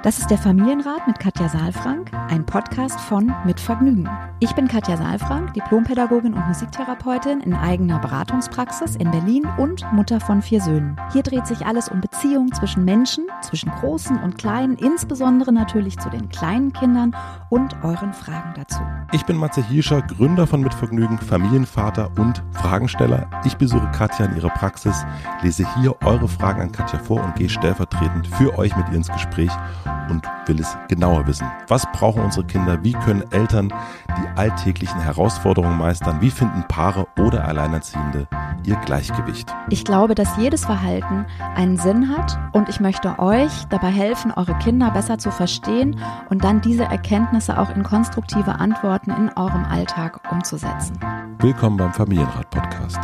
Das ist der Familienrat mit Katja Saalfrank, ein Podcast von Mit Vergnügen. Ich bin Katja Saalfrank, Diplompädagogin und Musiktherapeutin in eigener Beratungspraxis in Berlin und Mutter von 4 Söhnen. Hier dreht sich alles um Beziehungen zwischen Menschen, zwischen Großen und Kleinen, insbesondere natürlich zu den kleinen Kindern und euren Fragen dazu. Ich bin Matze Hirscher, Gründer von Mit Vergnügen, Familienvater und Fragensteller. Ich besuche Katja in ihrer Praxis, lese hier eure Fragen an Katja vor und gehe stellvertretend für euch mit ihr ins Gespräch und will es genauer wissen. Was brauchen unsere Kinder? Wie können Eltern die alltäglichen Herausforderungen meistern? Wie finden Paare oder Alleinerziehende ihr Gleichgewicht? Ich glaube, dass jedes Verhalten einen Sinn hat und ich möchte euch dabei helfen, eure Kinder besser zu verstehen und dann diese Erkenntnisse auch in konstruktive Antworten in eurem Alltag umzusetzen. Willkommen beim Familienrat-Podcast.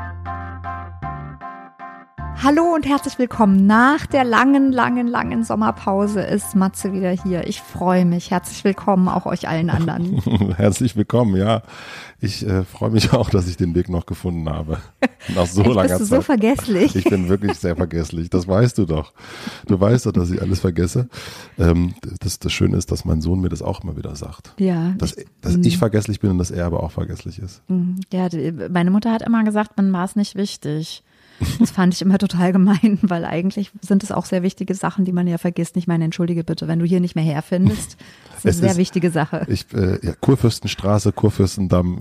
Hallo und herzlich willkommen. Nach der langen Sommerpause ist Matze wieder hier. Ich freue mich. Herzlich willkommen auch euch allen anderen. Herzlich willkommen, ja. Ich freue mich auch, dass ich den Weg noch gefunden habe. Nach so langer Zeit. Bist du so vergesslich? Ich bin wirklich sehr vergesslich. Das weißt du doch. Du weißt doch, dass ich alles vergesse. Das Schöne ist, dass mein Sohn mir das auch immer wieder sagt. Ja. Dass ich vergesslich bin und dass er aber auch vergesslich ist. Ja, meine Mutter hat immer gesagt, man war es nicht wichtig. Das fand ich immer total gemein, weil eigentlich sind es auch sehr wichtige Sachen, die man ja vergisst. Ich meine, entschuldige bitte, wenn du hier nicht mehr herfindest. Das ist eine sehr wichtige Sache. Kurfürstenstraße, Kurfürstendamm.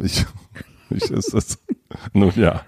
Nun ja.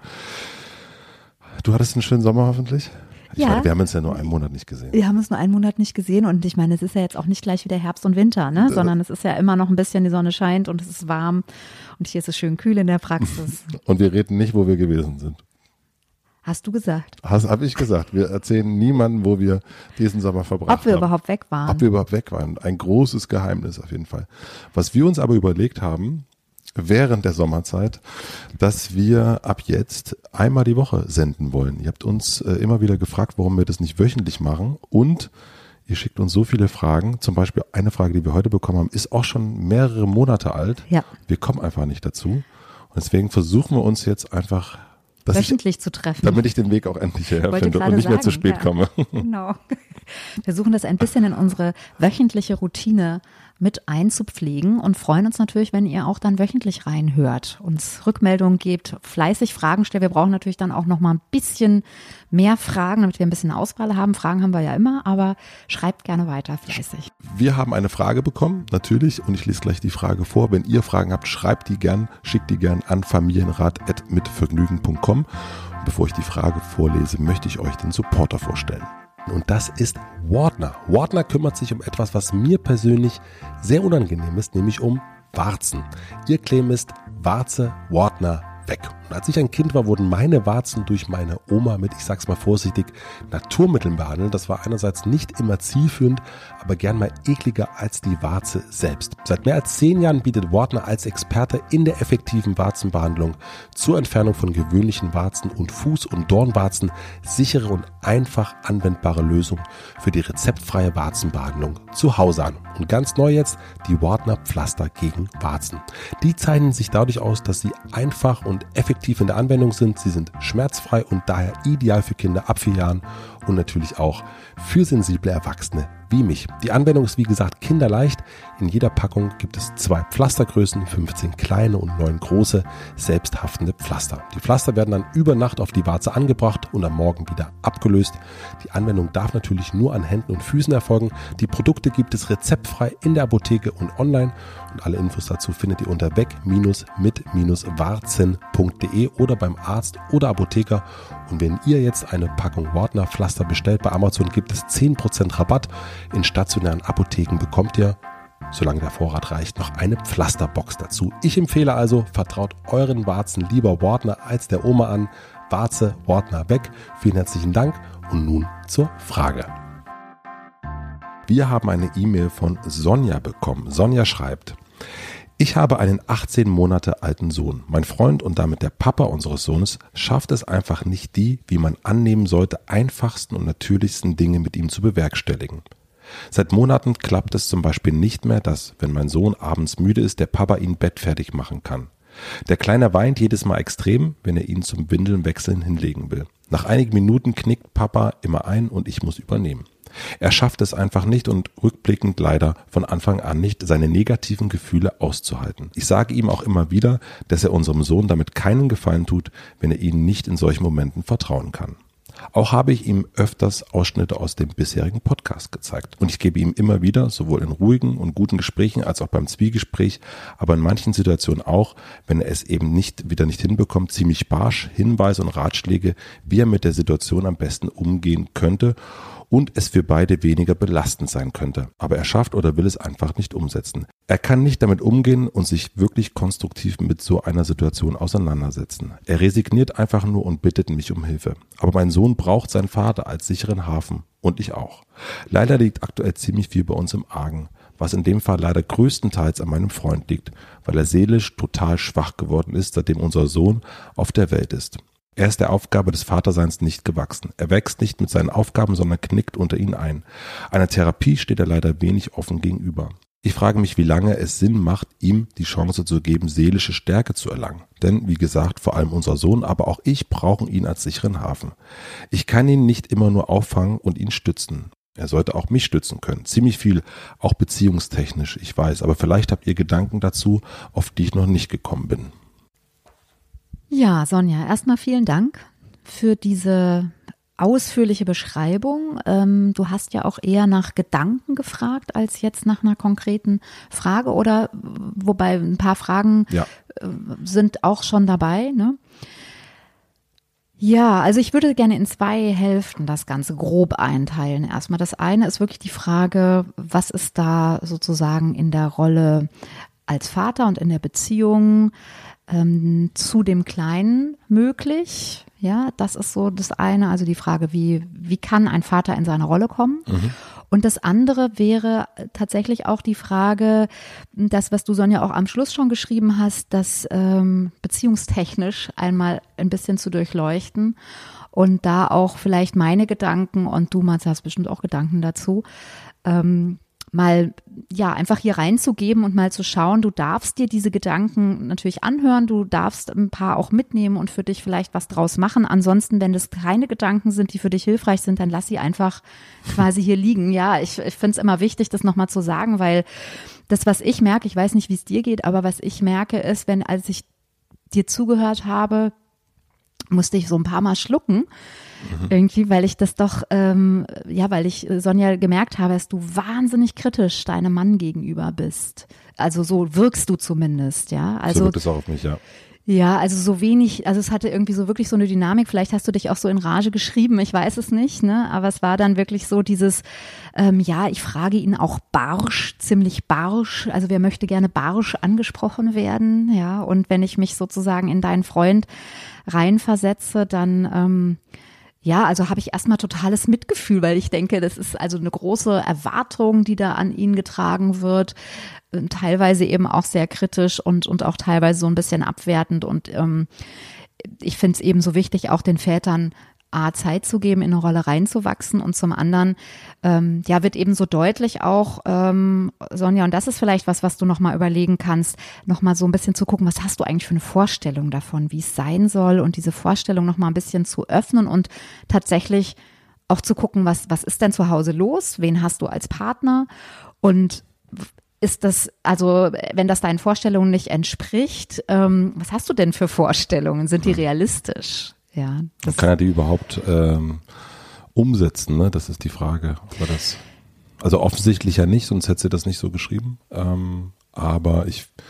Du hattest einen schönen Sommer hoffentlich? Ja. Wir haben uns ja nur einen Monat nicht gesehen. Wir haben uns nur einen Monat nicht gesehen und ich meine, es ist ja jetzt auch nicht gleich wieder Herbst und Winter, ne? Sondern es ist ja immer noch ein bisschen, die Sonne scheint und es ist warm und hier ist es schön kühl in der Praxis. Und wir reden nicht, wo wir gewesen sind. Hast du gesagt? Habe ich gesagt. Wir erzählen niemandem, wo wir diesen Sommer verbracht haben. Ob wir überhaupt weg waren. Ob wir überhaupt weg waren. Ein großes Geheimnis auf jeden Fall. Was wir uns aber überlegt haben, während der Sommerzeit, dass wir ab jetzt einmal die Woche senden wollen. Ihr habt uns immer wieder gefragt, warum wir das nicht wöchentlich machen und ihr schickt uns so viele Fragen. Zum Beispiel eine Frage, die wir heute bekommen haben, ist auch schon mehrere Monate alt. Ja. Wir kommen einfach nicht dazu. Und deswegen versuchen wir uns jetzt einfach wöchentlich zu treffen. Damit ich den Weg auch endlich hierher finde und nicht mehr zu spät komme. Genau. Wir versuchen das ein bisschen in unsere wöchentliche Routine mit einzupflegen und freuen uns natürlich, wenn ihr auch dann wöchentlich reinhört, uns Rückmeldungen gebt, fleißig Fragen stellt. Wir brauchen natürlich dann auch noch mal ein bisschen mehr Fragen, damit wir ein bisschen Auswahl haben. Fragen haben wir ja immer, aber schreibt gerne weiter fleißig. Wir haben eine Frage bekommen, natürlich, und ich lese gleich die Frage vor. Wenn ihr Fragen habt, schreibt die gern, schickt die gern an familienrat@mitvergnügen.com. Bevor ich die Frage vorlese, möchte ich euch den Supporter vorstellen. Und das ist Wartner. Wartner kümmert sich um etwas, was mir persönlich sehr unangenehm ist, nämlich um Warzen. Ihr Claim ist Warze, Wartner, weg. Und als ich ein Kind war, wurden meine Warzen durch meine Oma mit, ich sag's mal vorsichtig, Naturmitteln behandelt. Das war einerseits nicht immer zielführend, aber gern mal ekliger als die Warze selbst. Seit mehr als 10 Jahren bietet Wartner als Experte in der effektiven Warzenbehandlung zur Entfernung von gewöhnlichen Warzen und Fuß- und Dornwarzen sichere und einfach anwendbare Lösungen für die rezeptfreie Warzenbehandlung zu Hause an. Und ganz neu jetzt die Wartner Pflaster gegen Warzen. Die zeichnen sich dadurch aus, dass sie einfach und effektiv in der Anwendung sind. Sie sind schmerzfrei und daher ideal für Kinder ab 4 Jahren und natürlich auch für sensible Erwachsene wie mich. Die Anwendung ist wie gesagt kinderleicht. In jeder Packung gibt es 2 Pflastergrößen, 15 kleine und 9 große, selbsthaftende Pflaster. Die Pflaster werden dann über Nacht auf die Warze angebracht und am Morgen wieder abgelöst. Die Anwendung darf natürlich nur an Händen und Füßen erfolgen. Die Produkte gibt es rezeptfrei in der Apotheke und online. Und alle Infos dazu findet ihr unter weg-mit-warzen.de oder beim Arzt oder Apotheker. Und wenn ihr jetzt eine Packung Wartner Pflaster bestellt bei Amazon, gibt es 10% Rabatt. In stationären Apotheken bekommt ihr, solange der Vorrat reicht, noch eine Pflasterbox dazu. Ich empfehle also, vertraut euren Warzen lieber Wartner als der Oma an. Warze, Wartner weg. Vielen herzlichen Dank und nun zur Frage. Wir haben eine E-Mail von Sonja bekommen. Sonja schreibt: Ich habe einen 18 Monate alten Sohn. Mein Freund und damit der Papa unseres Sohnes schafft es einfach nicht, die, wie man annehmen sollte, einfachsten und natürlichsten Dinge mit ihm zu bewerkstelligen. Seit Monaten klappt es zum Beispiel nicht mehr, dass, wenn mein Sohn abends müde ist, der Papa ihn bettfertig machen kann. Der Kleine weint jedes Mal extrem, wenn er ihn zum Windelnwechseln hinlegen will. Nach einigen Minuten knickt Papa immer ein und ich muss übernehmen. Er schafft es einfach nicht und rückblickend leider von Anfang an nicht, seine negativen Gefühle auszuhalten. Ich sage ihm auch immer wieder, dass er unserem Sohn damit keinen Gefallen tut, wenn er ihnen nicht in solchen Momenten vertrauen kann. Auch habe ich ihm öfters Ausschnitte aus dem bisherigen Podcast gezeigt. Und ich gebe ihm immer wieder, sowohl in ruhigen und guten Gesprächen als auch beim Zwiegespräch, aber in manchen Situationen auch, wenn er es eben wieder nicht hinbekommt, ziemlich barsch Hinweise und Ratschläge, wie er mit der Situation am besten umgehen könnte und es für beide weniger belastend sein könnte. Aber er schafft oder will es einfach nicht umsetzen. Er kann nicht damit umgehen und sich wirklich konstruktiv mit so einer Situation auseinandersetzen. Er resigniert einfach nur und bittet mich um Hilfe. Aber mein Sohn braucht seinen Vater als sicheren Hafen und ich auch. Leider liegt aktuell ziemlich viel bei uns im Argen, was in dem Fall leider größtenteils an meinem Freund liegt, weil er seelisch total schwach geworden ist, seitdem unser Sohn auf der Welt ist. Er ist der Aufgabe des Vaterseins nicht gewachsen. Er wächst nicht mit seinen Aufgaben, sondern knickt unter ihnen ein. Einer Therapie steht er leider wenig offen gegenüber. Ich frage mich, wie lange es Sinn macht, ihm die Chance zu geben, seelische Stärke zu erlangen. Denn, wie gesagt, vor allem unser Sohn, aber auch ich brauchen ihn als sicheren Hafen. Ich kann ihn nicht immer nur auffangen und ihn stützen. Er sollte auch mich stützen können. Ziemlich viel, auch beziehungstechnisch, ich weiß. Aber vielleicht habt ihr Gedanken dazu, auf die ich noch nicht gekommen bin. Ja, Sonja, erstmal vielen Dank für diese ausführliche Beschreibung. Du hast ja auch eher nach Gedanken gefragt, als jetzt nach einer konkreten Frage, oder wobei ein paar Fragen sind auch schon dabei, ne? Ja, also ich würde gerne in 2 Hälften das Ganze grob einteilen. Erstmal das eine ist wirklich die Frage, was ist da sozusagen in der Rolle als Vater und in der Beziehung zu dem Kleinen möglich? Ja, das ist so das eine, also die Frage, wie kann ein Vater in seine Rolle kommen? Mhm. Und das andere wäre tatsächlich auch die Frage, das, was du, Sonja, auch am Schluss schon geschrieben hast, das beziehungstechnisch einmal ein bisschen zu durchleuchten und da auch vielleicht meine Gedanken, und du, Matze, hast bestimmt auch Gedanken dazu, mal einfach hier reinzugeben und mal zu schauen, du darfst dir diese Gedanken natürlich anhören, du darfst ein paar auch mitnehmen und für dich vielleicht was draus machen. Ansonsten, wenn das keine Gedanken sind, die für dich hilfreich sind, dann lass sie einfach quasi hier liegen. Ja, ich finde es immer wichtig, das nochmal zu sagen, weil das, was ich merke, ich weiß nicht, wie es dir geht, aber was ich merke ist, als ich dir zugehört habe, musste ich so ein paar Mal schlucken, irgendwie, weil ich das doch, weil ich, Sonja, gemerkt habe, dass du wahnsinnig kritisch deinem Mann gegenüber bist. Also so wirkst du zumindest, ja. Also, so wirkt es auch auf mich, ja. Ja, also so wenig, also es hatte irgendwie so wirklich so eine Dynamik, vielleicht hast du dich auch so in Rage geschrieben, ich weiß es nicht, ne, aber es war dann wirklich so dieses, ich frage ihn auch barsch, ziemlich barsch, also wer möchte gerne barsch angesprochen werden, ja, und wenn ich mich sozusagen in deinen Freund reinversetze, dann, also habe ich erstmal totales Mitgefühl, weil ich denke, das ist also eine große Erwartung, die da an ihn getragen wird, teilweise eben auch sehr kritisch und auch teilweise so ein bisschen abwertend, und ich finde es eben so wichtig, auch den Vätern Zeit zu geben, in eine Rolle reinzuwachsen, und zum anderen wird eben so deutlich auch, Sonja, und das ist vielleicht was du nochmal überlegen kannst, nochmal so ein bisschen zu gucken, was hast du eigentlich für eine Vorstellung davon, wie es sein soll, und diese Vorstellung nochmal ein bisschen zu öffnen und tatsächlich auch zu gucken, was ist denn zu Hause los, wen hast du als Partner, und ist das, also wenn das deinen Vorstellungen nicht entspricht, was hast du denn für Vorstellungen, sind die realistisch? Ja, kann er die überhaupt umsetzen, ne? Das ist die Frage. Also offensichtlich ja nicht, sonst hätte sie das nicht so geschrieben. Aber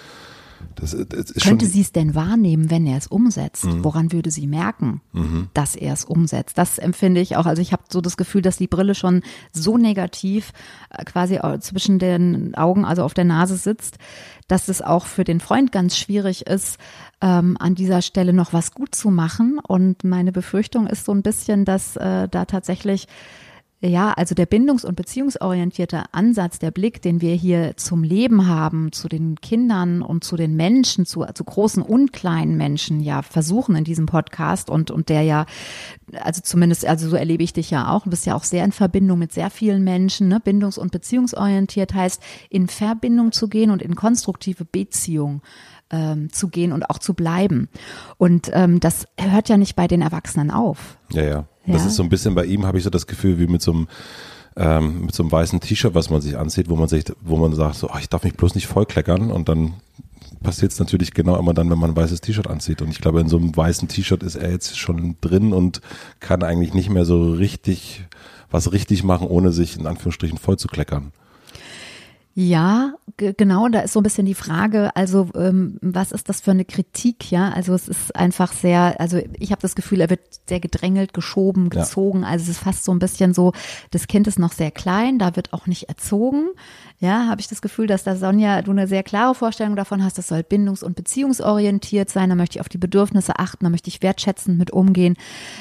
das ist könnte sie es denn wahrnehmen, wenn er es umsetzt? Woran würde sie merken, dass er es umsetzt? Das empfinde ich auch. Also ich habe so das Gefühl, dass die Brille schon so negativ quasi zwischen den Augen, also auf der Nase sitzt, dass es auch für den Freund ganz schwierig ist, an dieser Stelle noch was gut zu machen. Und meine Befürchtung ist so ein bisschen, dass da tatsächlich also der bindungs- und beziehungsorientierte Ansatz, der Blick, den wir hier zum Leben haben, zu den Kindern und zu den Menschen, zu großen und kleinen Menschen versuchen in diesem Podcast, und der also zumindest, also so erlebe ich dich ja auch, du bist ja auch sehr in Verbindung mit sehr vielen Menschen, ne? Bindungs- und beziehungsorientiert heißt, in Verbindung zu gehen und in konstruktive Beziehung zu gehen und auch zu bleiben. Und das hört ja nicht bei den Erwachsenen auf. Ja. Das ist so ein bisschen bei ihm, habe ich so das Gefühl, wie mit so einem mit so einem weißen T-Shirt, was man sich anzieht, wo man sagt, so, ich darf mich bloß nicht vollkleckern, und dann passiert es natürlich genau immer dann, wenn man ein weißes T-Shirt anzieht. Und ich glaube, in so einem weißen T-Shirt ist er jetzt schon drin und kann eigentlich nicht mehr so richtig was richtig machen, ohne sich in Anführungsstrichen voll zu kleckern. Ja, genau, da ist so ein bisschen die Frage, also was ist das für eine Kritik, ja, also es ist einfach sehr, also ich habe das Gefühl, er wird sehr gedrängelt, geschoben, gezogen, also es ist fast so ein bisschen so, das Kind ist noch sehr klein, da wird auch nicht erzogen, ja, habe ich das Gefühl, dass da Sonja, du eine sehr klare Vorstellung davon hast, das soll bindungs- und beziehungsorientiert sein, da möchte ich auf die Bedürfnisse achten, da möchte ich wertschätzend mit umgehen,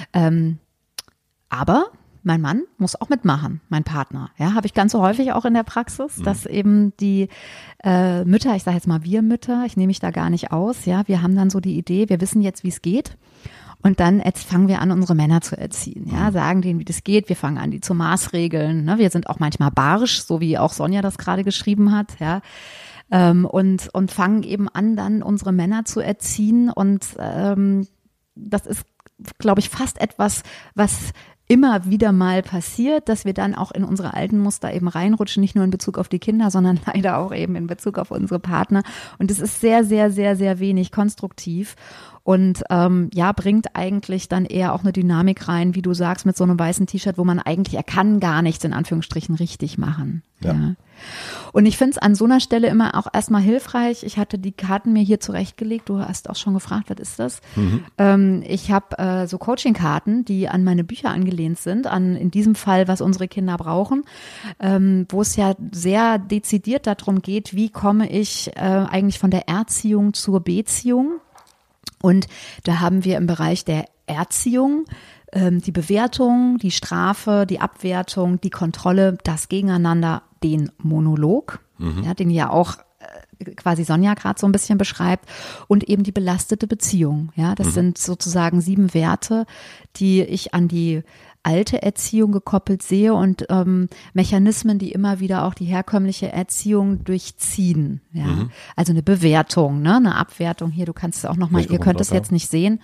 aber mein Mann muss auch mitmachen, mein Partner. Ja, habe ich ganz so häufig auch in der Praxis, dass eben die Mütter, ich sage jetzt mal wir Mütter, ich nehme mich da gar nicht aus, ja, wir haben dann so die Idee, wir wissen jetzt, wie es geht. Und dann jetzt fangen wir an, unsere Männer zu erziehen, ja, sagen denen, wie das geht. Wir fangen an, die zu maßregeln. Ne? Wir sind auch manchmal barsch, so wie auch Sonja das gerade geschrieben hat, ja. Und fangen eben an, dann unsere Männer zu erziehen. Und das ist, glaube ich, fast etwas, was immer wieder mal passiert, dass wir dann auch in unsere alten Muster eben reinrutschen, nicht nur in Bezug auf die Kinder, sondern leider auch eben in Bezug auf unsere Partner. Und es ist sehr, sehr, sehr, sehr wenig konstruktiv und bringt eigentlich dann eher auch eine Dynamik rein, wie du sagst, mit so einem weißen T-Shirt, wo man eigentlich, er kann gar nichts in Anführungsstrichen richtig machen. Ja. Und ich finde es an so einer Stelle immer auch erstmal hilfreich. Ich hatte die Karten mir hier zurechtgelegt. Du hast auch schon gefragt, was ist das? Ich habe so Coaching-Karten, die an meine Bücher angelehnt sind, an in diesem Fall, was unsere Kinder brauchen, wo es ja sehr dezidiert darum geht, wie komme ich eigentlich von der Erziehung zur Beziehung. Und da haben wir im Bereich der Erziehung die Bewertung, die Strafe, die Abwertung, die Kontrolle, das Gegeneinander, den Monolog, ja, den ja auch quasi Sonja gerade so ein bisschen beschreibt, und eben die belastete Beziehung. Ja, das sind sozusagen 7 Werte, die ich an die alte Erziehung gekoppelt sehe und Mechanismen, die immer wieder auch die herkömmliche Erziehung durchziehen. Ja, also eine Bewertung, ne, eine Abwertung. Hier, du kannst es auch nochmal, ihr könnt es jetzt nicht sehen.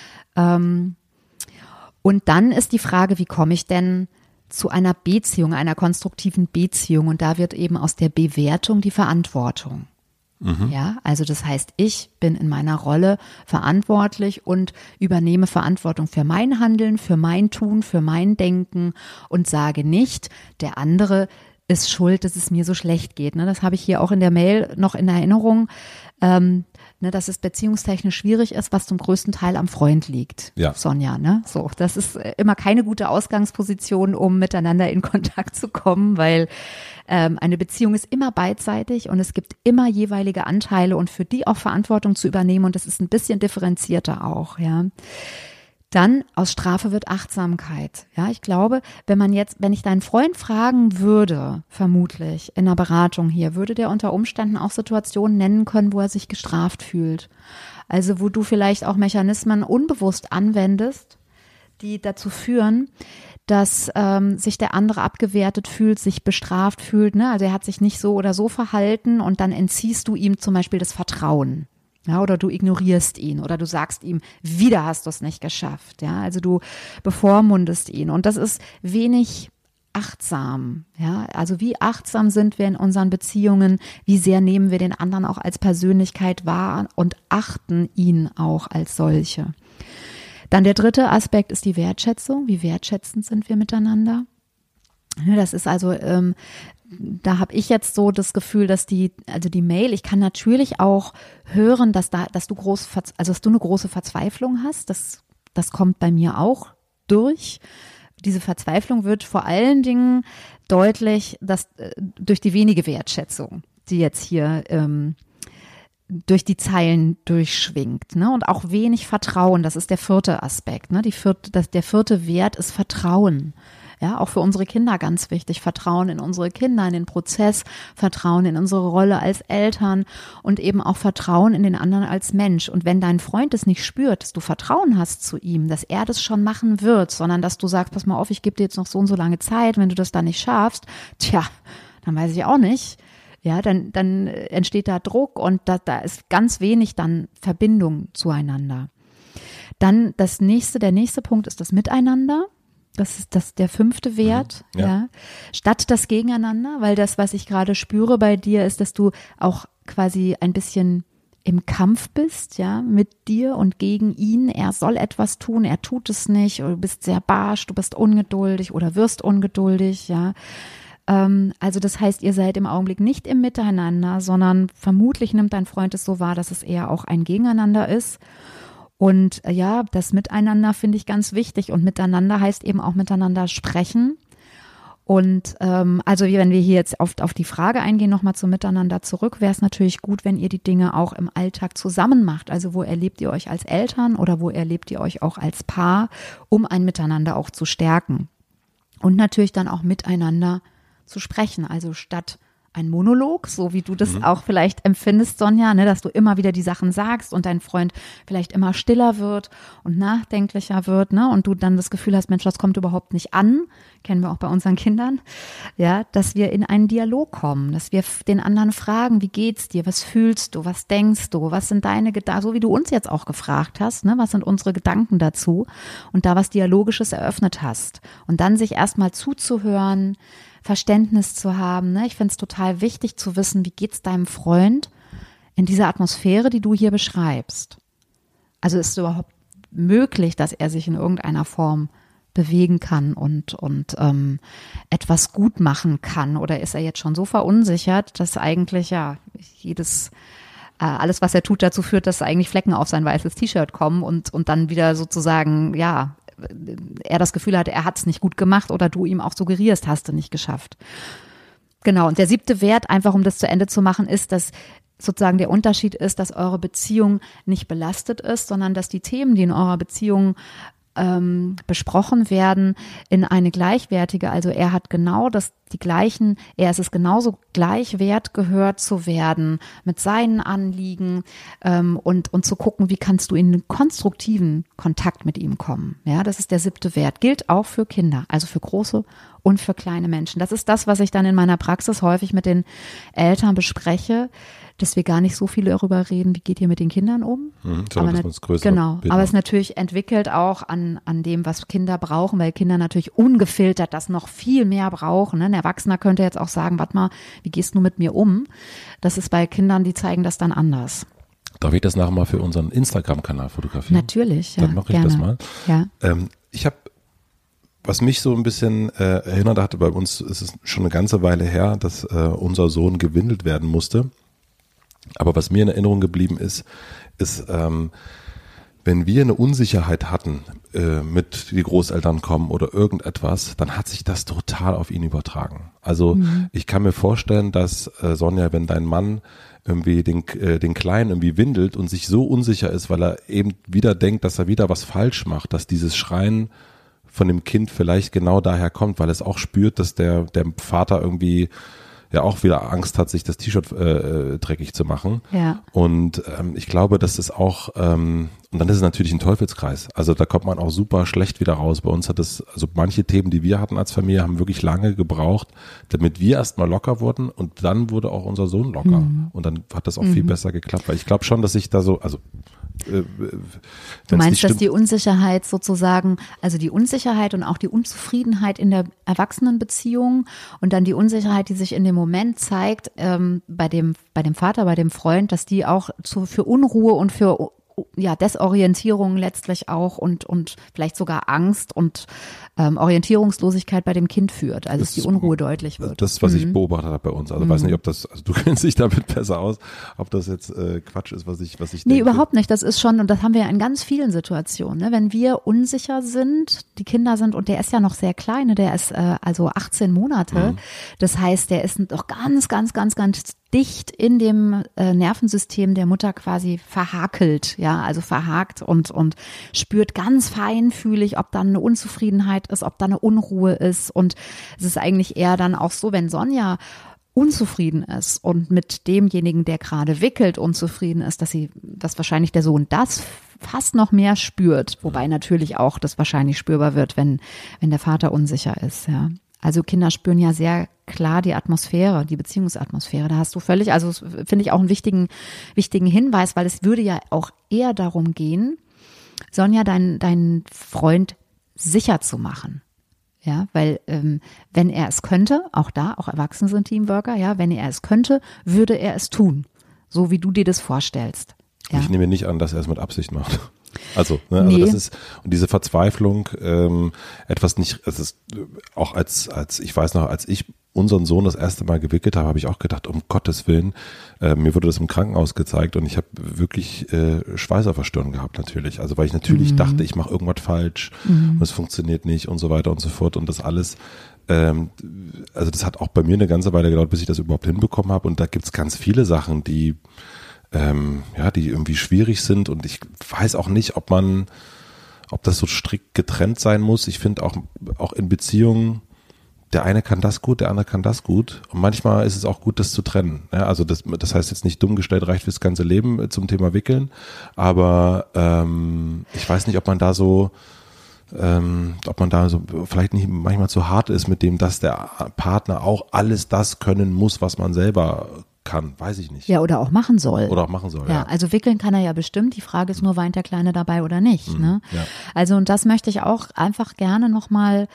Und dann ist die Frage, wie komme ich denn zu einer Beziehung, einer konstruktiven Beziehung? Und da wird eben aus der Bewertung die Verantwortung. Ja, also das heißt, ich bin in meiner Rolle verantwortlich und übernehme Verantwortung für mein Handeln, für mein Tun, für mein Denken und sage nicht, der andere ist schuld, dass es mir so schlecht geht. Ne, das habe ich hier auch in der Mail noch in Erinnerung, dass es beziehungstechnisch schwierig ist, was zum größten Teil am Freund liegt. Ja. Sonja, ne? So, das ist immer keine gute Ausgangsposition, um miteinander in Kontakt zu kommen, weil eine Beziehung ist immer beidseitig und es gibt immer jeweilige Anteile und für die auch Verantwortung zu übernehmen, und das ist ein bisschen differenzierter auch, ja. Dann aus Strafe wird Achtsamkeit. Ja, ich glaube, wenn ich deinen Freund fragen würde, vermutlich in einer Beratung hier, würde der unter Umständen auch Situationen nennen können, wo er sich gestraft fühlt. Also wo du vielleicht auch Mechanismen unbewusst anwendest, die dazu führen, dass sich der andere abgewertet fühlt, sich bestraft fühlt. Ne? Also er hat sich nicht so oder so verhalten und dann entziehst du ihm zum Beispiel das Vertrauen. Ja, oder du ignorierst ihn oder du sagst ihm, wieder hast du es nicht geschafft. Ja, also du bevormundest ihn, und das ist wenig achtsam. Ja, also wie achtsam sind wir in unseren Beziehungen? Wie sehr nehmen wir den anderen auch als Persönlichkeit wahr und achten ihn auch als solche? Dann der dritte Aspekt ist die Wertschätzung. Wie wertschätzend sind wir miteinander? Das ist also, da habe ich jetzt so das Gefühl, dass die Mail, ich kann natürlich auch hören, dass du eine große Verzweiflung hast. Das kommt bei mir auch durch. Diese Verzweiflung wird vor allen Dingen deutlich, dass durch die wenige Wertschätzung, die jetzt hier durch die Zeilen durchschwingt, ne? Und auch wenig Vertrauen. Das ist der 4. Aspekt, ne? Der 4. Wert ist Vertrauen. Ja, auch für unsere Kinder ganz wichtig. Vertrauen in unsere Kinder, in den Prozess, Vertrauen in unsere Rolle als Eltern und eben auch Vertrauen in den anderen als Mensch. Und wenn dein Freund es nicht spürt, dass du Vertrauen hast zu ihm, dass er das schon machen wird, sondern dass du sagst, pass mal auf, ich gebe dir jetzt noch so und so lange Zeit, wenn du das dann nicht schaffst, dann weiß ich auch nicht. Ja, dann entsteht da Druck und da ist ganz wenig dann Verbindung zueinander. Dann der nächste Punkt ist das Miteinander. Das ist der 5. Wert, ja. Statt das Gegeneinander, weil das, was ich gerade spüre bei dir, ist, dass du auch quasi ein bisschen im Kampf bist, ja, mit dir und gegen ihn. Er soll etwas tun, er tut es nicht, oder du bist sehr barsch, du bist ungeduldig oder wirst ungeduldig, ja. Also das heißt, ihr seid im Augenblick nicht im Miteinander, sondern vermutlich nimmt dein Freund es so wahr, dass es eher auch ein Gegeneinander ist. Und ja, das Miteinander finde ich ganz wichtig, und miteinander heißt eben auch miteinander sprechen. Und also wenn wir hier jetzt auf die Frage eingehen, nochmal zum Miteinander zurück, wäre es natürlich gut, wenn ihr die Dinge auch im Alltag zusammen macht. Also wo erlebt ihr euch als Eltern oder wo erlebt ihr euch auch als Paar, um ein Miteinander auch zu stärken. Und natürlich dann auch miteinander zu sprechen, also statt ein Monolog, so wie du das auch vielleicht empfindest, Sonja, ne, dass du immer wieder die Sachen sagst und dein Freund vielleicht immer stiller wird und nachdenklicher wird, ne, und du dann das Gefühl hast, Mensch, das kommt überhaupt nicht an, kennen wir auch bei unseren Kindern, ja, dass wir in einen Dialog kommen, dass wir den anderen fragen, wie geht's dir, was fühlst du, was denkst du, was sind deine Gedanken, so wie du uns jetzt auch gefragt hast, ne, was sind unsere Gedanken dazu, und da was Dialogisches eröffnet hast und dann sich erstmal zuzuhören, Verständnis zu haben. Ne? Ich finde es total wichtig zu wissen, wie geht's deinem Freund in dieser Atmosphäre, die du hier beschreibst. Also ist es überhaupt möglich, dass er sich in irgendeiner Form bewegen kann und etwas gut machen kann? Oder ist er jetzt schon so verunsichert, dass eigentlich ja alles, was er tut, dazu führt, dass eigentlich Flecken auf sein weißes T-Shirt kommen und dann wieder sozusagen, ja, er das Gefühl hat, er hat es nicht gut gemacht oder du ihm auch suggerierst, hast du nicht geschafft. Genau, und der 7. Wert, einfach um das zu Ende zu machen, ist, dass sozusagen der Unterschied ist, dass eure Beziehung nicht belastet ist, sondern dass die Themen, die in eurer Beziehung besprochen werden, in eine gleichwertige, also er hat genau er ist es genauso gleich wert, gehört zu werden mit seinen Anliegen und zu gucken, wie kannst du in einen konstruktiven Kontakt mit ihm kommen. Ja, das ist der 7. Wert. Gilt auch für Kinder, also für große und für kleine Menschen. Das ist das, was ich dann in meiner Praxis häufig mit den Eltern bespreche, dass wir gar nicht so viel darüber reden, wie geht ihr mit den Kindern um. Aber es natürlich entwickelt auch an dem, was Kinder brauchen, weil Kinder natürlich ungefiltert das noch viel mehr brauchen. Ne? Ein Erwachsener könnte jetzt auch sagen, warte mal, wie gehst du mit mir um? Das ist bei Kindern, die zeigen das dann anders. Darf ich das nachher mal für unseren Instagram-Kanal fotografieren? Natürlich, ja. Dann mache ich das mal. Ja. Ich habe, was mich so ein bisschen erinnert hatte, bei uns ist es schon eine ganze Weile her, dass unser Sohn gewindelt werden musste. Aber was mir in Erinnerung geblieben ist, wenn wir eine Unsicherheit hatten, mit die Großeltern kommen oder irgendetwas, dann hat sich das total auf ihn übertragen. Also ich kann mir vorstellen, dass Sonja, wenn dein Mann irgendwie den Kleinen irgendwie windelt und sich so unsicher ist, weil er eben wieder denkt, dass er wieder was falsch macht, dass dieses Schreien von dem Kind vielleicht genau daher kommt, weil es auch spürt, dass der Vater irgendwie ja auch wieder Angst hat, sich das T-Shirt dreckig zu machen. Ja. Und ich glaube, das ist auch, und dann ist es natürlich ein Teufelskreis. Also da kommt man auch super schlecht wieder raus. Bei uns hat es, also manche Themen, die wir hatten als Familie, haben wirklich lange gebraucht, damit wir erstmal locker wurden und dann wurde auch unser Sohn locker. Und dann hat das auch viel besser geklappt. Weil ich glaube schon, dass ich da so, also du meinst, dass die Unsicherheit sozusagen, also die Unsicherheit und auch die Unzufriedenheit in der Erwachsenenbeziehung und dann die Unsicherheit, die sich in dem Moment zeigt, bei dem Vater, bei dem Freund, dass die auch für Unruhe und für Desorientierung letztlich auch und vielleicht sogar Angst und Orientierungslosigkeit bei dem Kind führt, also dass die Unruhe deutlich wird. Das, was ich beobachtet habe bei uns, also weiß nicht, ob das, also du kennst dich damit besser aus, ob das jetzt Quatsch ist, was ich Nee, denke. überhaupt nicht, das ist schon, und das haben wir ja in ganz vielen Situationen, ne? Wenn wir unsicher sind, die Kinder sind, und der ist ja noch sehr klein, ne? Der ist also 18 Monate, das heißt, der ist noch ganz, ganz, ganz, ganz dicht in dem Nervensystem der Mutter quasi verhakelt, ja, also verhakt und spürt ganz feinfühlig, ob da eine Unzufriedenheit ist, ob da eine Unruhe ist, und es ist eigentlich eher dann auch so, wenn Sonja unzufrieden ist und mit demjenigen, der gerade wickelt, unzufrieden ist, dass wahrscheinlich der Sohn das fast noch mehr spürt, wobei natürlich auch das wahrscheinlich spürbar wird, wenn der Vater unsicher ist, ja. Also Kinder spüren ja sehr klar die Atmosphäre, die Beziehungsatmosphäre. Da hast du völlig, also finde ich auch einen wichtigen Hinweis, weil es würde ja auch eher darum gehen, Sonja, deinen Freund sicher zu machen. Ja, weil wenn er es könnte, auch Erwachsene sind Teamworker, ja, wenn er es könnte, würde er es tun, so wie du dir das vorstellst. Ja. Ich nehme nicht an, dass er es mit Absicht macht. Also, Nee. also das ist, und diese Verzweiflung, etwas nicht, es ist auch als ich weiß noch, als ich unseren Sohn das erste Mal gewickelt habe, habe ich auch gedacht, um Gottes Willen, mir wurde das im Krankenhaus gezeigt und ich habe wirklich Schweiß auf der Stirn gehabt natürlich. Also weil ich natürlich dachte, ich mache irgendwas falsch und es funktioniert nicht und so weiter und so fort und das alles. Also das hat auch bei mir eine ganze Weile gedauert, bis ich das überhaupt hinbekommen habe und da gibt's ganz viele Sachen, die die irgendwie schwierig sind und ich weiß auch nicht, ob das so strikt getrennt sein muss. Ich finde auch in Beziehungen, der eine kann das gut, der andere kann das gut und manchmal ist es auch gut, das zu trennen. Ja, also das heißt jetzt nicht dumm gestellt, reicht fürs ganze Leben zum Thema Wickeln, aber ich weiß nicht, ob man da so vielleicht nicht manchmal zu hart ist mit dem, dass der Partner auch alles das können muss, was man selber kann, weiß ich nicht. Ja, oder auch machen soll. Ja. Also wickeln kann er ja bestimmt. Die Frage ist nur, weint der Kleine dabei oder nicht. Ne? Ja. Also und das möchte ich auch einfach gerne nochmal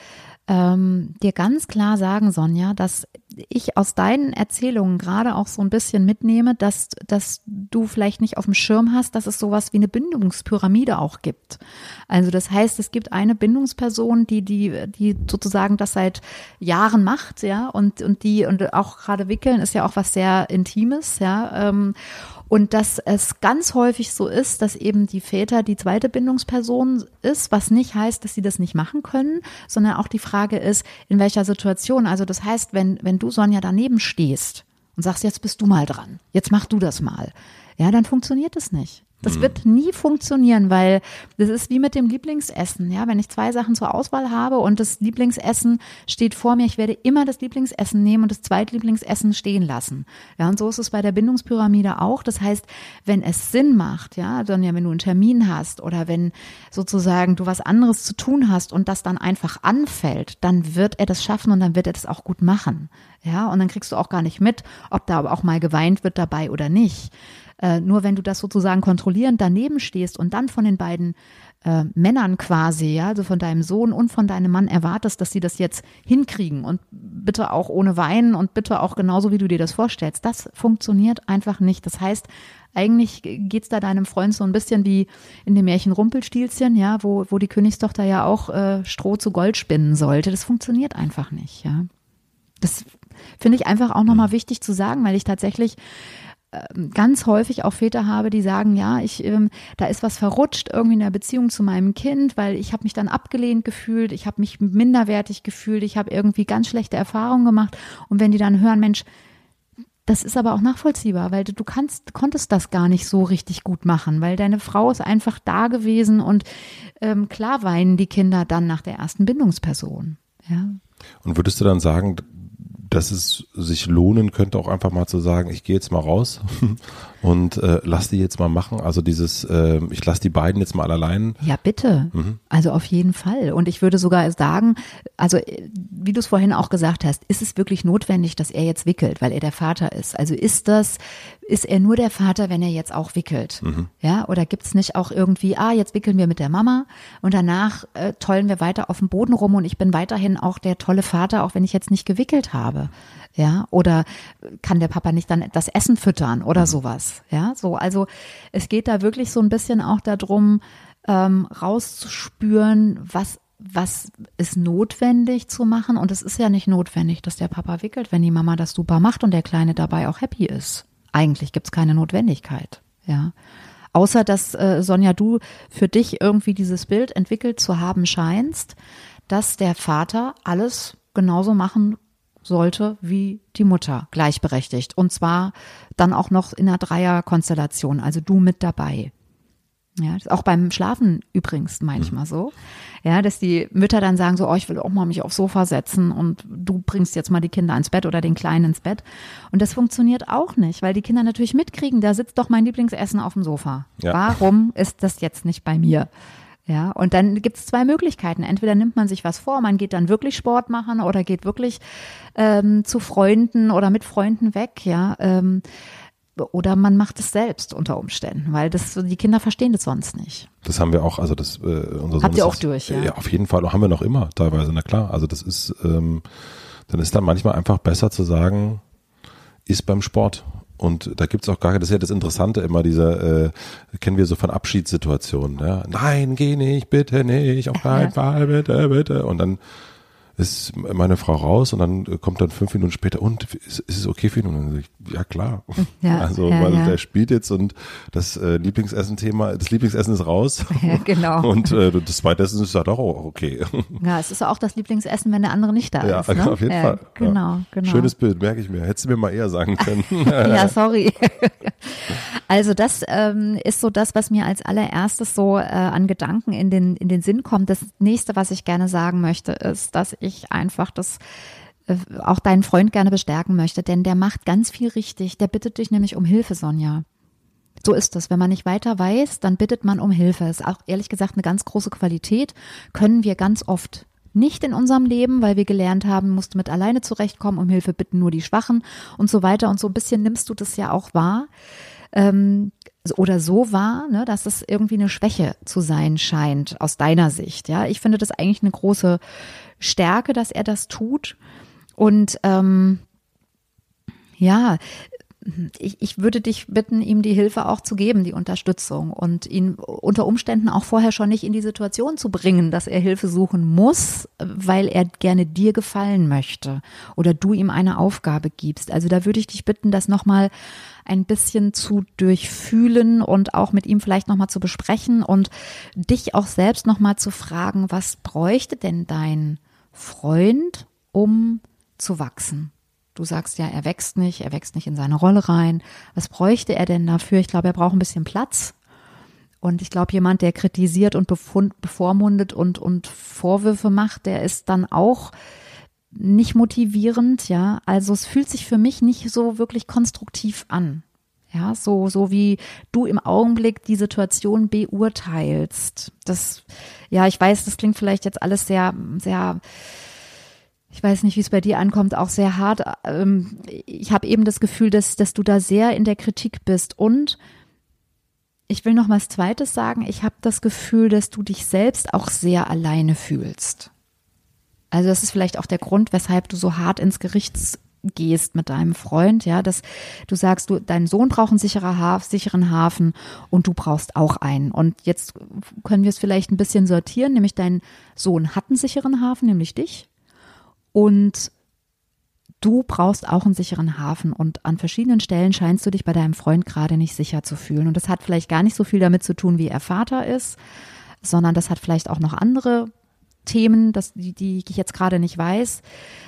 dir ganz klar sagen, Sonja, dass ich aus deinen Erzählungen gerade auch so ein bisschen mitnehme, dass du vielleicht nicht auf dem Schirm hast, dass es sowas wie eine Bindungspyramide auch gibt. Also das heißt, es gibt eine Bindungsperson, die sozusagen das seit Jahren macht, ja, und auch gerade wickeln ist ja auch was sehr Intimes, ja, und dass es ganz häufig so ist, dass eben die Väter die zweite Bindungsperson ist, was nicht heißt, dass sie das nicht machen können, sondern auch die Frage ist, in welcher Situation. Also das heißt, wenn du, Sonja, daneben stehst und sagst, jetzt bist du mal dran, jetzt mach du das mal, ja, dann funktioniert es nicht. Das wird nie funktionieren, weil das ist wie mit dem Lieblingsessen. Ja, wenn ich 2 Sachen zur Auswahl habe und das Lieblingsessen steht vor mir, ich werde immer das Lieblingsessen nehmen und das Zweitlieblingsessen stehen lassen. Ja, und so ist es bei der Bindungspyramide auch. Das heißt, wenn es Sinn macht, ja, wenn du einen Termin hast oder wenn sozusagen du was anderes zu tun hast und das dann einfach anfällt, dann wird er das schaffen und dann wird er das auch gut machen. Ja, und dann kriegst du auch gar nicht mit, ob da aber auch mal geweint wird dabei oder nicht. Nur wenn du das sozusagen kontrollierend daneben stehst und dann von den beiden Männern quasi, ja, also von deinem Sohn und von deinem Mann erwartest, dass sie das jetzt hinkriegen und bitte auch ohne Weinen und bitte auch genauso, wie du dir das vorstellst, das funktioniert einfach nicht. Das heißt, eigentlich geht's da deinem Freund so ein bisschen wie in dem Märchen Rumpelstilzchen, ja, wo die Königstochter ja auch Stroh zu Gold spinnen sollte. Das funktioniert einfach nicht, ja. Das finde ich einfach auch nochmal wichtig zu sagen, weil ich tatsächlich ganz häufig auch Väter habe, die sagen, ja, da ist was verrutscht irgendwie in der Beziehung zu meinem Kind, weil ich habe mich dann abgelehnt gefühlt, ich habe mich minderwertig gefühlt, ich habe irgendwie ganz schlechte Erfahrungen gemacht und wenn die dann hören, Mensch, das ist aber auch nachvollziehbar, weil du konntest das gar nicht so richtig gut machen, weil deine Frau ist einfach da gewesen und klar weinen die Kinder dann nach der ersten Bindungsperson. Ja. Und würdest du dann sagen, dass es sich lohnen könnte, auch einfach mal zu sagen, ich gehe jetzt mal raus und lass die jetzt mal machen. Also ich lasse die beiden jetzt mal allein. Ja, bitte. Also auf jeden Fall. Und ich würde sogar sagen, also wie du es vorhin auch gesagt hast, ist es wirklich notwendig, dass er jetzt wickelt, weil er der Vater ist? Also ist er nur der Vater, wenn er jetzt auch wickelt? Ja, oder gibt's nicht auch irgendwie, jetzt wickeln wir mit der Mama und danach tollen wir weiter auf dem Boden rum und ich bin weiterhin auch der tolle Vater, auch wenn ich jetzt nicht gewickelt habe. Ja, oder kann der Papa nicht dann das Essen füttern oder sowas? Ja, so, also es geht da wirklich so ein bisschen auch darum, rauszuspüren, was ist notwendig zu machen. Und es ist ja nicht notwendig, dass der Papa wickelt, wenn die Mama das super macht und der Kleine dabei auch happy ist. Eigentlich gibt's keine Notwendigkeit, ja. Außer, dass, Sonja, du für dich irgendwie dieses Bild entwickelt zu haben scheinst, dass der Vater alles genauso machen sollte wie die Mutter, gleichberechtigt. Und zwar dann auch noch in einer Dreierkonstellation, also du mit dabei. Ja, das ist auch beim Schlafen übrigens manchmal so. Ja, dass die Mütter dann sagen so, ich will auch mal mich aufs Sofa setzen und du bringst jetzt mal die Kinder ins Bett oder den Kleinen ins Bett. Und das funktioniert auch nicht, weil die Kinder natürlich mitkriegen, da sitzt doch mein Lieblingsessen auf dem Sofa. Ja. Warum ist das jetzt nicht bei mir? Ja, und dann gibt es 2 Möglichkeiten. Entweder nimmt man sich was vor, man geht dann wirklich Sport machen oder geht wirklich zu Freunden oder mit Freunden weg, ja. oder man macht es selbst unter Umständen, weil die Kinder verstehen das sonst nicht. Das haben wir auch, also das unser Sohn habt ihr auch ist, durch, ja? Ja, auf jeden Fall, haben wir noch immer teilweise, na klar. Also das ist, dann ist dann manchmal einfach besser zu sagen, ist beim Sport. Und da gibt's auch gar das ist ja das Interessante immer, kennen wir so von Abschiedssituationen, ja. Nein, geh nicht, bitte nicht, auf keinen Fall, bitte, bitte. Und dann ist meine Frau raus und dann kommt dann 5 Minuten später, und ist es okay für ihn? Und dann sage ich, ja klar. Ja, also, weil der spielt jetzt und das Lieblingsessen ist raus. Ja, genau. Und das zweite Essen ist halt auch okay. Ja, es ist auch das Lieblingsessen, wenn der andere nicht da ist. Ja, auf jeden Fall. Genau. Schönes Bild, merke ich mir. Hättest du mir mal eher sagen können. Ja, sorry. Also das ist so das, was mir als allererstes so an Gedanken in den Sinn kommt. Das nächste, was ich gerne sagen möchte, ist, dass ich einfach auch deinen Freund gerne bestärken möchte, denn der macht ganz viel richtig. Der bittet dich nämlich um Hilfe, Sonja. So ist es. Wenn man nicht weiter weiß, dann bittet man um Hilfe. Das ist auch ehrlich gesagt eine ganz große Qualität. Können wir ganz oft nicht in unserem Leben, weil wir gelernt haben, musst du mit alleine zurechtkommen, um Hilfe bitten nur die Schwachen und so weiter. Und so ein bisschen nimmst du das ja auch wahr. Oder so wahr, ne, dass es irgendwie eine Schwäche zu sein scheint, aus deiner Sicht. Ja, ich finde das eigentlich eine große Stärke, dass er das tut. Und ich würde dich bitten, ihm die Hilfe auch zu geben, die Unterstützung, und ihn unter Umständen auch vorher schon nicht in die Situation zu bringen, dass er Hilfe suchen muss, weil er gerne dir gefallen möchte oder du ihm eine Aufgabe gibst. Also da würde ich dich bitten, das nochmal ein bisschen zu durchfühlen und auch mit ihm vielleicht nochmal zu besprechen und dich auch selbst nochmal zu fragen, was bräuchte denn dein Freund, um zu wachsen? Du sagst ja, er wächst nicht in seine Rolle rein. Was bräuchte er denn dafür? Ich glaube, er braucht ein bisschen Platz. Und ich glaube, jemand, der kritisiert und bevormundet und Vorwürfe macht, der ist dann auch nicht motivierend, ja. Also es fühlt sich für mich nicht so wirklich konstruktiv an. Ja, so wie du im Augenblick die Situation beurteilst. Ich weiß, das klingt vielleicht jetzt alles sehr, sehr, ich weiß nicht, wie es bei dir ankommt, auch sehr hart. Ich habe eben das Gefühl, dass du da sehr in der Kritik bist. Und ich will noch mal was Zweites sagen. Ich habe das Gefühl, dass du dich selbst auch sehr alleine fühlst. Also das ist vielleicht auch der Grund, weshalb du so hart ins Gericht gehst mit deinem Freund, ja, dass du sagst, dein Sohn braucht einen sicheren Hafen und du brauchst auch einen. Und jetzt können wir es vielleicht ein bisschen sortieren, nämlich dein Sohn hat einen sicheren Hafen, nämlich dich. Und du brauchst auch einen sicheren Hafen, und an verschiedenen Stellen scheinst du dich bei deinem Freund gerade nicht sicher zu fühlen. Und das hat vielleicht gar nicht so viel damit zu tun, wie er Vater ist, sondern das hat vielleicht auch noch andere Themen, die ich jetzt gerade nicht weiß.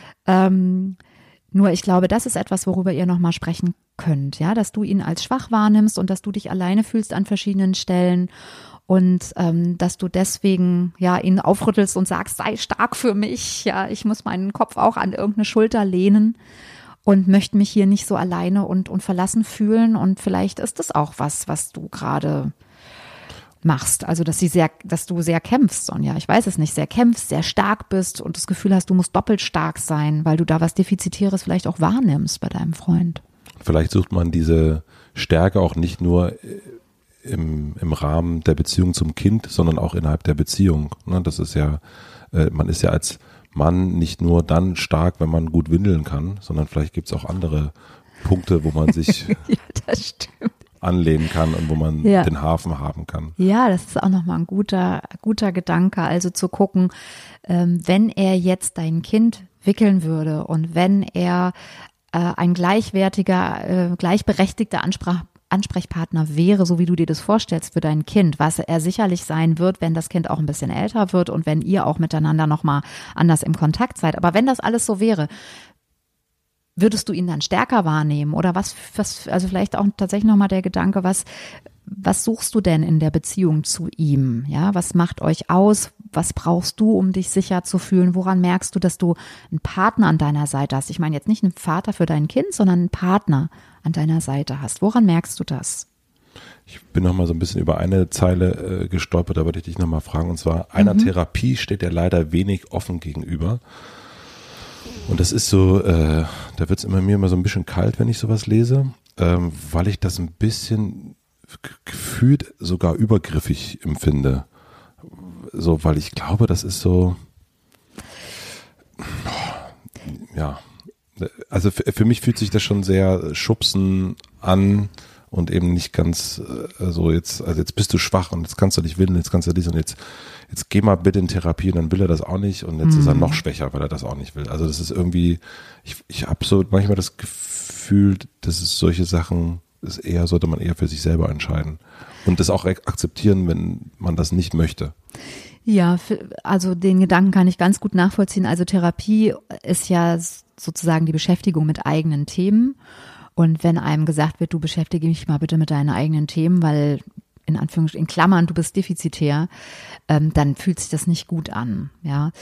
Nur ich glaube, das ist etwas, worüber ihr nochmal sprechen könnt, ja, dass du ihn als schwach wahrnimmst und dass du dich alleine fühlst an verschiedenen Stellen. Und dass du deswegen ihn aufrüttelst und sagst, sei stark für mich. Ja, ich muss meinen Kopf auch an irgendeine Schulter lehnen und möchte mich hier nicht so alleine und verlassen fühlen. Und vielleicht ist das auch was du gerade machst. Also dass du sehr kämpfst, Sonja. Ich weiß es nicht, sehr kämpfst, sehr stark bist und das Gefühl hast, du musst doppelt stark sein, weil du da was Defizitäres vielleicht auch wahrnimmst bei deinem Freund. Vielleicht sucht man diese Stärke auch nicht nur im Rahmen der Beziehung zum Kind, sondern auch innerhalb der Beziehung. Das ist ja, man ist ja als Mann nicht nur dann stark, wenn man gut windeln kann, sondern vielleicht gibt es auch andere Punkte, wo man sich anlehnen kann und wo man den Hafen haben kann. Ja, das ist auch nochmal ein guter Gedanke, also zu gucken, wenn er jetzt dein Kind wickeln würde und wenn er ein gleichberechtigter Ansprechpartner wäre, so wie du dir das vorstellst für dein Kind, was er sicherlich sein wird, wenn das Kind auch ein bisschen älter wird und wenn ihr auch miteinander nochmal anders im Kontakt seid. Aber wenn das alles so wäre, würdest du ihn dann stärker wahrnehmen? Oder was, also vielleicht auch tatsächlich nochmal der Gedanke, was suchst du denn in der Beziehung zu ihm? Ja, was macht euch aus? Was brauchst du, um dich sicher zu fühlen? Woran merkst du, dass du einen Partner an deiner Seite hast? Ich meine jetzt nicht einen Vater für dein Kind, sondern einen Partner an deiner Seite hast. Woran merkst du das? Ich bin noch mal so ein bisschen über eine Zeile gestolpert, da würde ich dich noch mal fragen. Und zwar, einer Therapie steht er leider wenig offen gegenüber. Und das ist so, da wird es mir immer so ein bisschen kalt, wenn ich sowas lese. weil ich das ein bisschen gefühlt sogar übergriffig empfinde. So, weil ich glaube, das ist so, ja, also für mich fühlt sich das schon sehr schubsen an und eben nicht ganz so jetzt bist du schwach und jetzt kannst du dich willen, jetzt kannst du dies und jetzt geh mal bitte in Therapie und dann will er das auch nicht und jetzt ist er noch schwächer, weil er das auch nicht will. Also das ist irgendwie, ich habe so manchmal das Gefühl, dass es solche Sachen sollte man eher für sich selber entscheiden und das auch akzeptieren, wenn man das nicht möchte. Ja, also den Gedanken kann ich ganz gut nachvollziehen. Also Therapie ist ja sozusagen die Beschäftigung mit eigenen Themen. Und wenn einem gesagt wird, du beschäftige dich mal bitte mit deinen eigenen Themen, weil in Klammern, du bist defizitär, dann fühlt sich das nicht gut an. Ja,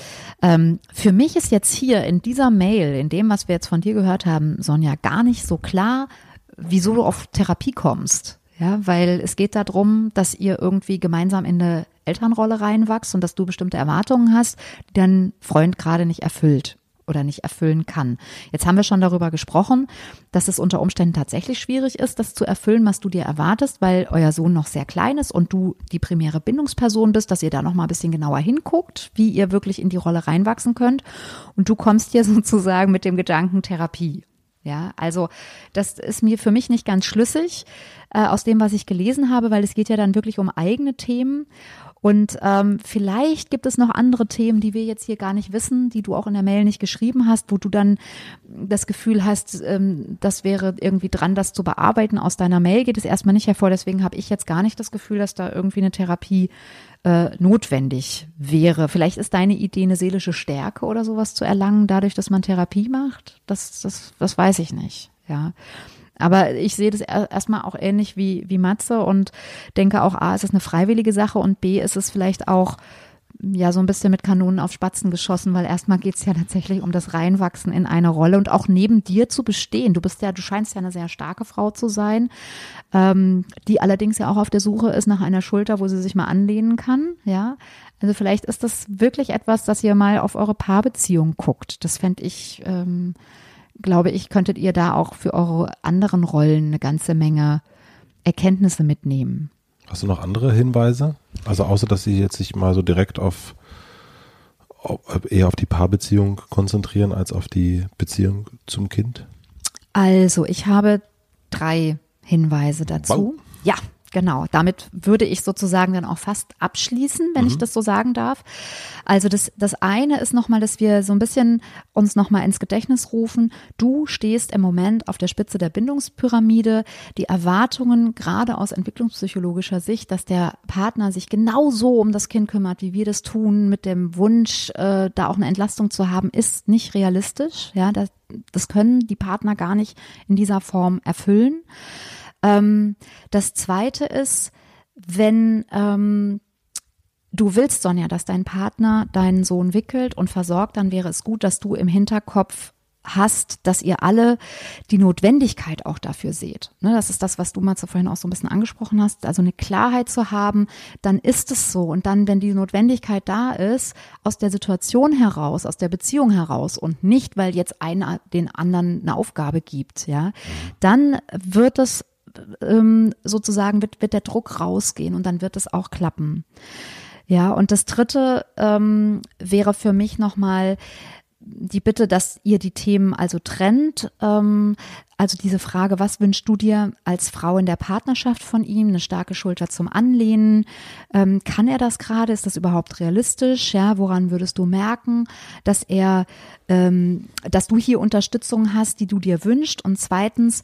für mich ist jetzt hier in dieser Mail, in dem, was wir jetzt von dir gehört haben, Sonja, gar nicht so klar, wieso du auf Therapie kommst. Ja, weil es geht darum, dass ihr irgendwie gemeinsam in eine Elternrolle reinwachst und dass du bestimmte Erwartungen hast, die dein Freund gerade nicht erfüllt oder nicht erfüllen kann. Jetzt haben wir schon darüber gesprochen, dass es unter Umständen tatsächlich schwierig ist, das zu erfüllen, was du dir erwartest, weil euer Sohn noch sehr klein ist und du die primäre Bindungsperson bist, dass ihr da noch mal ein bisschen genauer hinguckt, wie ihr wirklich in die Rolle reinwachsen könnt. Und du kommst hier sozusagen mit dem Gedanken Therapie. Ja, also das ist für mich nicht ganz schlüssig aus dem, was ich gelesen habe, weil es geht ja dann wirklich um eigene Themen. Und vielleicht gibt es noch andere Themen, die wir jetzt hier gar nicht wissen, die du auch in der Mail nicht geschrieben hast, wo du dann das Gefühl hast, das wäre irgendwie dran, das zu bearbeiten. Aus deiner Mail geht es erstmal nicht hervor. Deswegen habe ich jetzt gar nicht das Gefühl, dass da irgendwie eine Therapie notwendig wäre. Vielleicht ist deine Idee, eine seelische Stärke oder sowas zu erlangen, dadurch, dass man Therapie macht. Das weiß ich nicht. Ja. Aber ich sehe das erstmal auch ähnlich wie Matze und denke auch, A, ist es eine freiwillige Sache und B, ist es vielleicht auch ja so ein bisschen mit Kanonen auf Spatzen geschossen, weil erstmal geht es ja tatsächlich um das Reinwachsen in eine Rolle und auch neben dir zu bestehen. Du scheinst ja eine sehr starke Frau zu sein, die allerdings ja auch auf der Suche ist nach einer Schulter, wo sie sich mal anlehnen kann, ja. Also vielleicht ist das wirklich etwas, dass ihr mal auf eure Paarbeziehung guckt. Das fände ich, glaube ich, könntet ihr da auch für eure anderen Rollen eine ganze Menge Erkenntnisse mitnehmen. Hast du noch andere Hinweise? Also außer, dass sie jetzt sich mal so direkt eher auf die Paarbeziehung konzentrieren als auf die Beziehung zum Kind? Also ich habe 3 Hinweise dazu. Wow. Ja, genau. Damit würde ich sozusagen dann auch fast abschließen, wenn ich das so sagen darf. Also das eine ist nochmal, dass wir so ein bisschen uns nochmal ins Gedächtnis rufen. Du stehst im Moment auf der Spitze der Bindungspyramide. Die Erwartungen, gerade aus entwicklungspsychologischer Sicht, dass der Partner sich genauso um das Kind kümmert, wie wir das tun, mit dem Wunsch, da auch eine Entlastung zu haben, ist nicht realistisch. Ja, das können die Partner gar nicht in dieser Form erfüllen. Das zweite ist, wenn du willst, Sonja, dass dein Partner deinen Sohn wickelt und versorgt, dann wäre es gut, dass du im Hinterkopf hast, dass ihr alle die Notwendigkeit auch dafür seht. Ne, das ist das, was du mal vorhin auch so ein bisschen angesprochen hast, also eine Klarheit zu haben, dann ist es so. Und dann, wenn die Notwendigkeit da ist, aus der Situation heraus, aus der Beziehung heraus und nicht, weil jetzt einer den anderen eine Aufgabe gibt, ja, dann wird es sozusagen, wird der Druck rausgehen und dann wird es auch klappen. Ja, und das dritte wäre für mich nochmal die Bitte, dass ihr die Themen also trennt. Also diese Frage, was wünschst du dir als Frau in der Partnerschaft von ihm? Eine starke Schulter zum Anlehnen. Kann er das gerade? Ist das überhaupt realistisch? Ja, woran würdest du merken, dass dass du hier Unterstützung hast, die du dir wünschst? Und zweitens,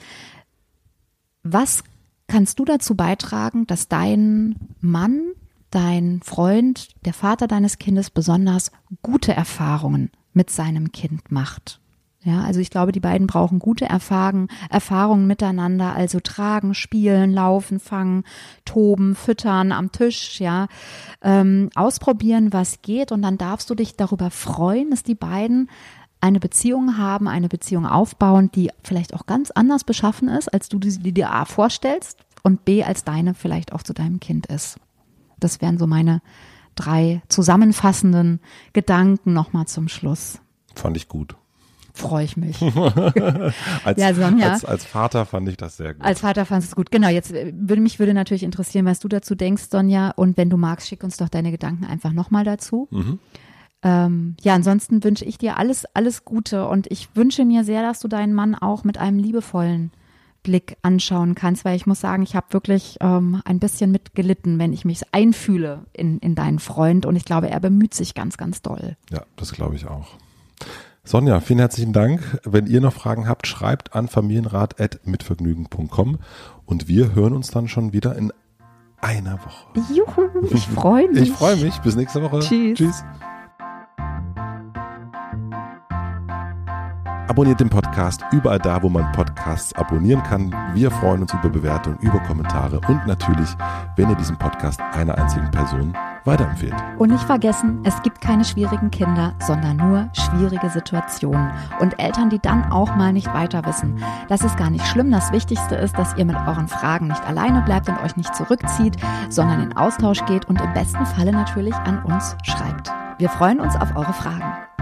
was kannst du dazu beitragen, dass dein Mann, dein Freund, der Vater deines Kindes besonders gute Erfahrungen mit seinem Kind macht? Ja, also ich glaube, die beiden brauchen gute Erfahrungen miteinander, also tragen, spielen, laufen, fangen, toben, füttern am Tisch, ja, ausprobieren, was geht, und dann darfst du dich darüber freuen, dass die beiden eine Beziehung haben, eine Beziehung aufbauen, die vielleicht auch ganz anders beschaffen ist, als du die dir A vorstellst und B, als deine vielleicht auch zu deinem Kind ist. Das wären so meine 3 zusammenfassenden Gedanken nochmal zum Schluss. Fand ich gut. freue ich mich. Sonja, als Vater fand ich das sehr gut. Als Vater fandest du es gut. Genau, jetzt würde natürlich interessieren, was du dazu denkst, Sonja. Und wenn du magst, schick uns doch deine Gedanken einfach nochmal dazu. Ansonsten wünsche ich dir alles Gute. Und ich wünsche mir sehr, dass du deinen Mann auch mit einem liebevollen Blick anschauen kannst, weil ich muss sagen, ich habe wirklich ein bisschen mitgelitten, wenn ich mich einfühle in deinen Freund. Und ich glaube, er bemüht sich ganz, ganz doll. Ja, das glaube ich auch. Sonja, vielen herzlichen Dank. Wenn ihr noch Fragen habt, schreibt an familienrat@mitvergnügen.com und wir hören uns dann schon wieder in einer Woche. Juhu, ich freue mich. Ich freue mich. Bis nächste Woche. Tschüss. Abonniert den Podcast überall da, wo man Podcasts abonnieren kann. Wir freuen uns über Bewertungen, über Kommentare und natürlich, wenn ihr diesen Podcast einer einzigen Person weiterempfehlt. Und nicht vergessen, es gibt keine schwierigen Kinder, sondern nur schwierige Situationen. Und Eltern, die dann auch mal nicht weiter wissen. Das ist gar nicht schlimm. Das Wichtigste ist, dass ihr mit euren Fragen nicht alleine bleibt und euch nicht zurückzieht, sondern in Austausch geht und im besten Falle natürlich an uns schreibt. Wir freuen uns auf eure Fragen.